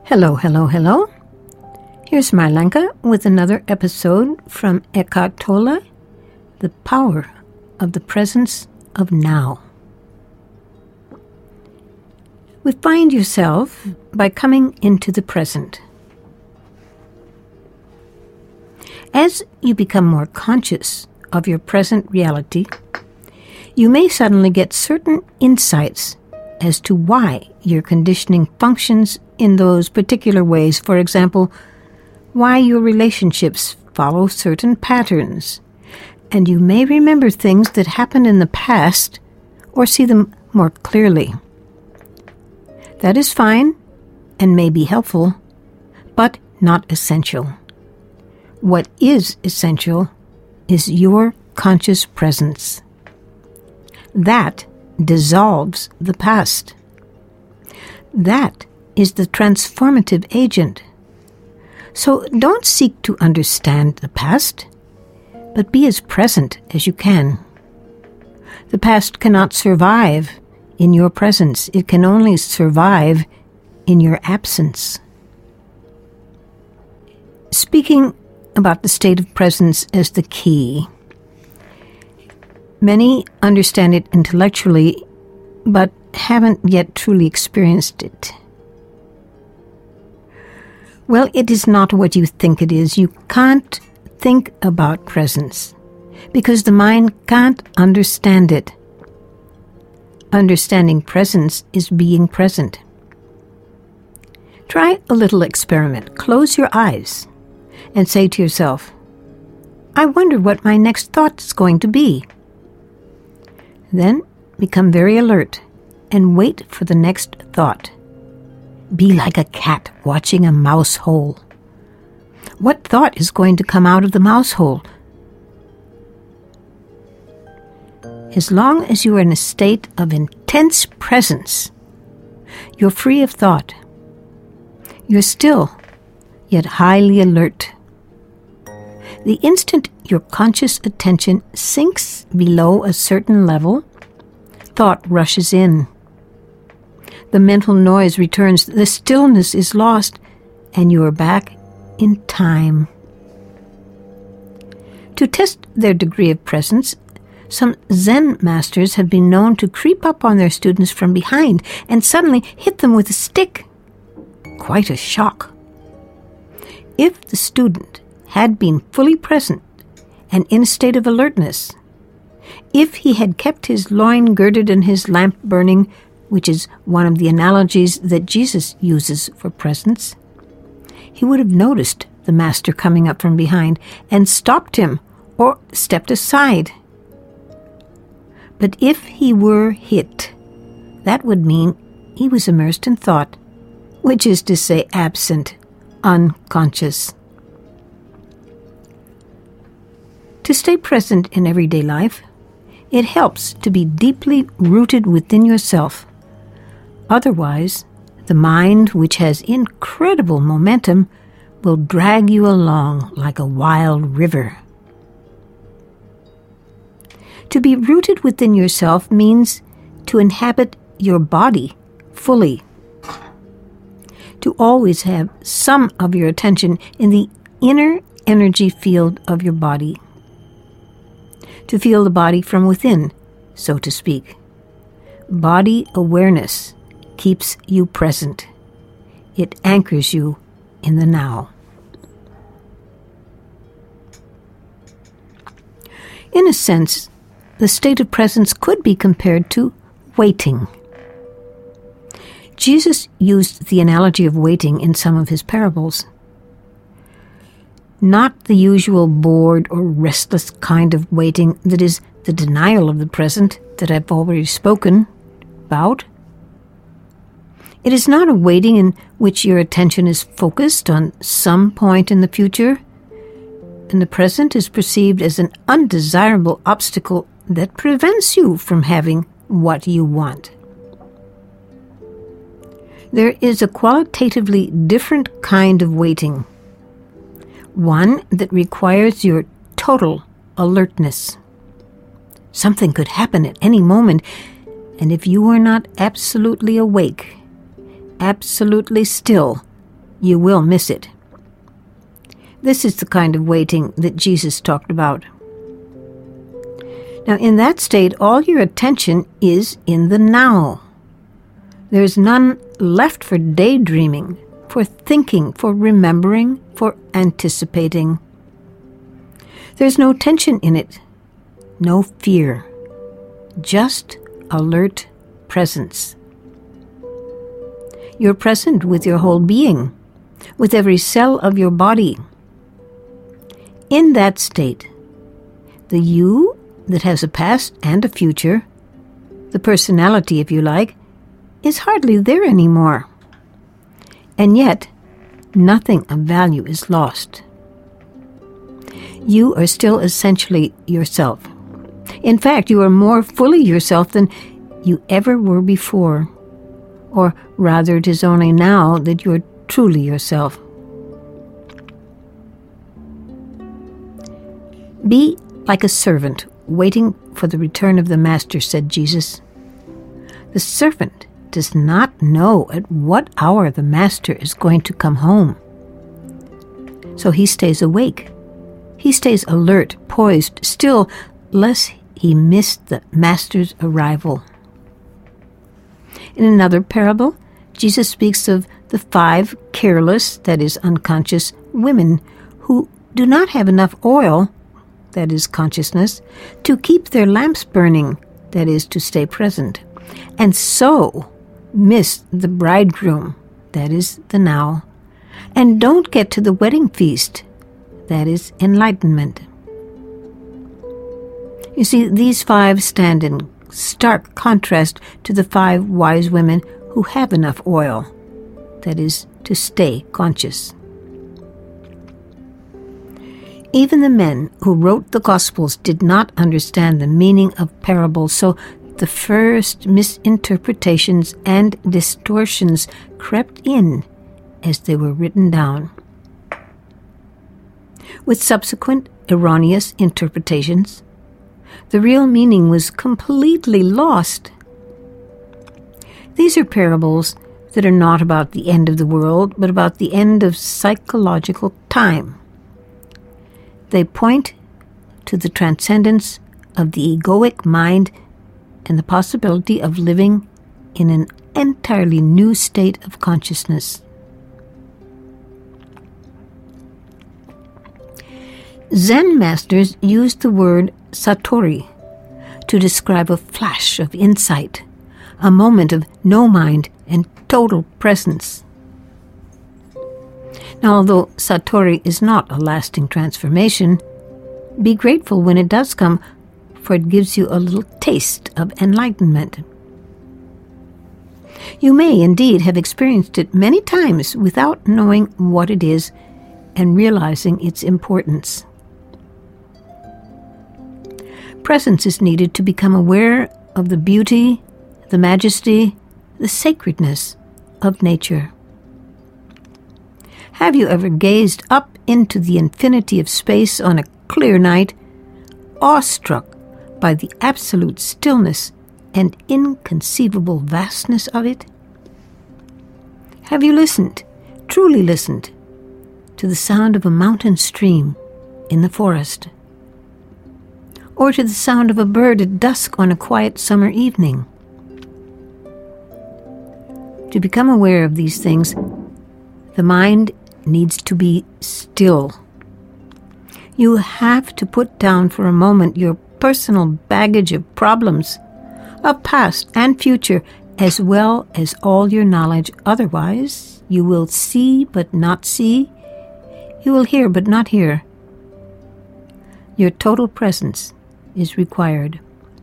Hello, hello, hello. Here's Marlenka with another episode from Eckhart Tolle, The Power of the Presence of Now. Find yourself by coming into the present. As you become more conscious of your present reality, you may suddenly get certain insights as to why your conditioning functions in those particular ways. For example, why your relationships follow certain patterns, and you may remember things that happened in the past or see them more clearly. That is fine and may be helpful, but not essential. What is essential is your conscious presence. That dissolves the past. That is the transformative agent. So don't seek to understand the past, but be as present as you can. The past cannot survive in your presence. It can only survive in your absence. Speaking about the state of presence as the key, many understand it intellectually, but haven't yet truly experienced it. Well, it is not what you think it is. You can't think about presence because the mind can't understand it. Understanding presence is being present. Try a little experiment. Close your eyes and say to yourself, I wonder what my next thought is going to be. Then become very alert and wait for the next thought. Be like a cat watching a mouse hole. What thought is going to come out of the mouse hole? As long as you are in a state of intense presence, you're free of thought. You're still, yet highly alert. The instant your conscious attention sinks below a certain level, thought rushes in. The mental noise returns, the stillness is lost, and you are back in time. To test their degree of presence, some Zen masters have been known to creep up on their students from behind and suddenly hit them with a stick. Quite a shock. If the student had been fully present and in a state of alertness, if he had kept his loin girded and his lamp burning, which is one of the analogies that Jesus uses for presence, he would have noticed the master coming up from behind and stopped him or stepped aside. But if he were hit, that would mean he was immersed in thought, which is to say absent, unconscious. To stay present in everyday life, it helps to be deeply rooted within yourself. Otherwise, the mind, which has incredible momentum, will drag you along like a wild river. To be rooted within yourself means to inhabit your body fully. To always have some of your attention in the inner energy field of your body. To feel the body from within, so to speak. Body awareness keeps you present. It anchors you in the now. In a sense, the state of presence could be compared to waiting. Jesus used the analogy of waiting in some of his parables. Not the usual bored or restless kind of waiting that is the denial of the present that I've already spoken about. It is not a waiting in which your attention is focused on some point in the future, and the present is perceived as an undesirable obstacle that prevents you from having what you want. There is a qualitatively different kind of waiting, one that requires your total alertness. Something could happen at any moment, and if you are not absolutely awake, absolutely still, you will miss it. This is the kind of waiting that Jesus talked about. Now, in that state, all your attention is in the now. There is none left for daydreaming, for thinking, for remembering, for anticipating. There's no tension in it, no fear, just alert presence. You're present with your whole being, with every cell of your body. In that state, the you that has a past and a future, the personality, if you like, is hardly there anymore. And yet, nothing of value is lost. You are still essentially yourself. In fact, you are more fully yourself than you ever were before. Or rather, it is only now that you are truly yourself. Be like a servant waiting for the return of the master, said Jesus. The servant does not know at what hour the master is going to come home. So he stays awake. He stays alert, poised, still, lest he miss the master's arrival. In another parable, Jesus speaks of the 5 careless, that is unconscious, women who do not have enough oil, that is consciousness, to keep their lamps burning, that is to stay present, and so miss the bridegroom, that is the now, and don't get to the wedding feast, that is enlightenment. You see, these 5 stand in stark contrast to the 5 wise women who have enough oil, that is to stay conscious. Even the men who wrote the Gospels did not understand the meaning of parables, so the first misinterpretations and distortions crept in as they were written down. With subsequent erroneous interpretations, the real meaning was completely lost. These are parables that are not about the end of the world, but about the end of psychological time. They point to the transcendence of the egoic mind and the possibility of living in an entirely new state of consciousness. Zen masters used the word satori to describe a flash of insight, a moment of no mind and total presence. Now, although satori is not a lasting transformation, be grateful when it does come, for it gives you a little taste of enlightenment. You may indeed have experienced it many times without knowing what it is and realizing its importance. Presence is needed to become aware of the beauty, the majesty, the sacredness of nature. Have you ever gazed up into the infinity of space on a clear night, awestruck by the absolute stillness and inconceivable vastness of it? Have you listened, truly listened, to the sound of a mountain stream in the forest? Or to the sound of a bird at dusk on a quiet summer evening? To become aware of these things, the mind needs to be still. You have to put down for a moment your personal baggage of problems, of past and future, as well as all your knowledge. Otherwise, you will see but not see. You will hear but not hear. Your total presence is required.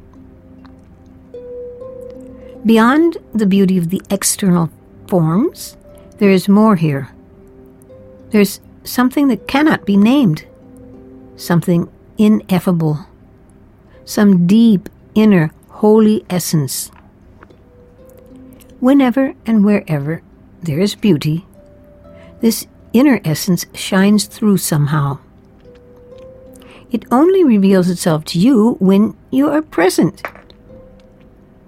Beyond the beauty of the external forms, there is more here. There's something that cannot be named, something ineffable, some deep, inner, holy essence. Whenever and wherever there is beauty, this inner essence shines through somehow. It only reveals itself to you when you are present.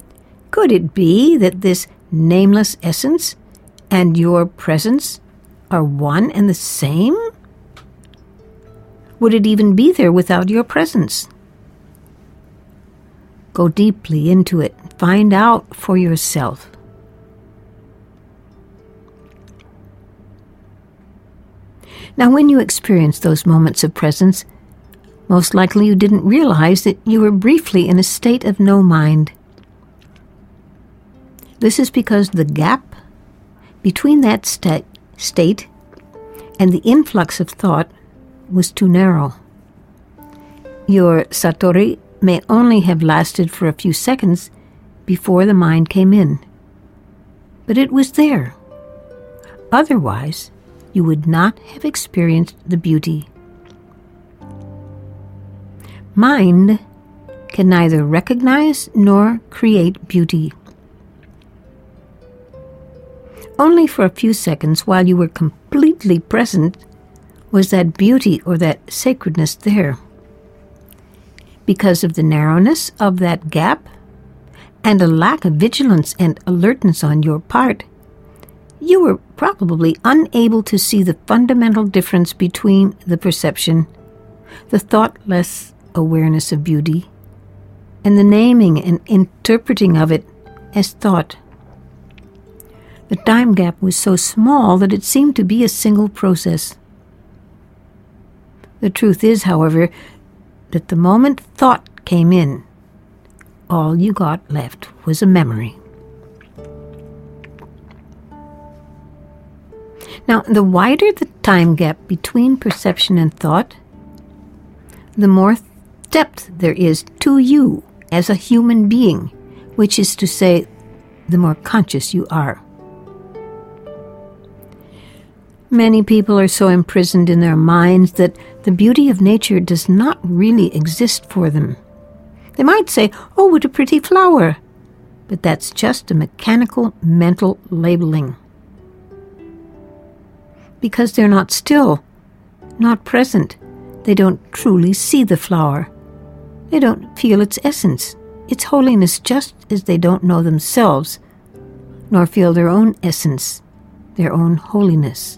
Could it be that this nameless essence and your presence are one and the same? Would it even be there without your presence? Go deeply into it. Find out for yourself. Now, when you experience those moments of presence, most likely you didn't realize that you were briefly in a state of no mind. This is because the gap between that state and the influx of thought was too narrow. Your satori may only have lasted for a few seconds before the mind came in. But it was there. Otherwise, you would not have experienced the beauty. Mind can neither recognize nor create beauty. Only for a few seconds, while you were completely present, was that beauty or that sacredness there. Because of the narrowness of that gap and a lack of vigilance and alertness on your part, you were probably unable to see the fundamental difference between the perception, the thoughtless awareness of beauty, and the naming and interpreting of it as thought. The time gap was so small that it seemed to be a single process. The truth is, however, that the moment thought came in, all you got left was a memory. Now, the wider the time gap between perception and thought, the more depth there is to you as a human being, which is to say, the more conscious you are. Many people are so imprisoned in their minds that the beauty of nature does not really exist for them. They might say, "Oh, what a pretty flower," but that's just a mechanical mental labeling. Because they're not still, not present, they don't truly see the flower. They don't feel its essence, its holiness, just as they don't know themselves, nor feel their own essence, their own holiness.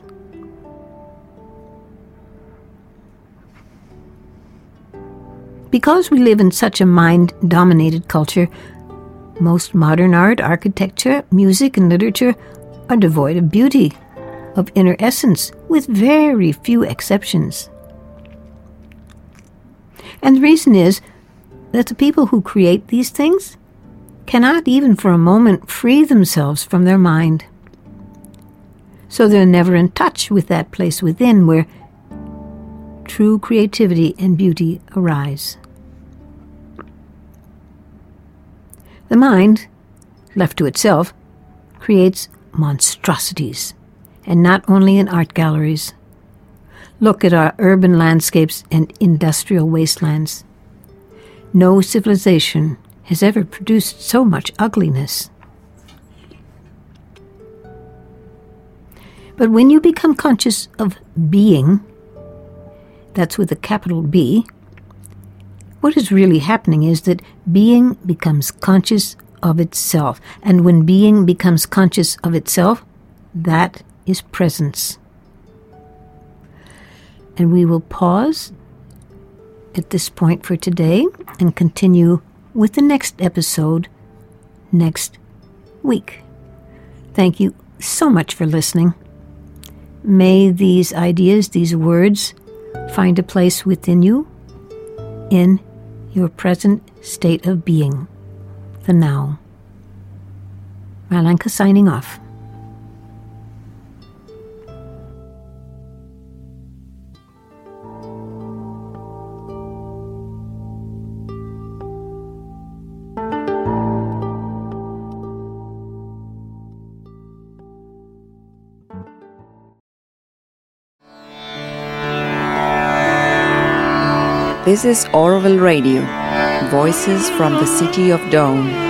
Because we live in such a mind-dominated culture, most modern art, architecture, music, and literature are devoid of beauty, of inner essence, with very few exceptions. And the reason is that the people who create these things cannot even for a moment free themselves from their mind. So they're never in touch with that place within where true creativity and beauty arise. The mind, left to itself, creates monstrosities, and not only in art galleries. Look at our urban landscapes and industrial wastelands. No civilization has ever produced so much ugliness. But when you become conscious of being, that's with a capital B, what is really happening is that being becomes conscious of itself. And when being becomes conscious of itself, that is presence. And we will pause at this point for today and continue with the next episode next week. Thank you so much for listening. May these ideas, these words, find a place within you in your present state of being, the now. Marlanka signing off. This is Orville Radio, Voices from the City of Dawn.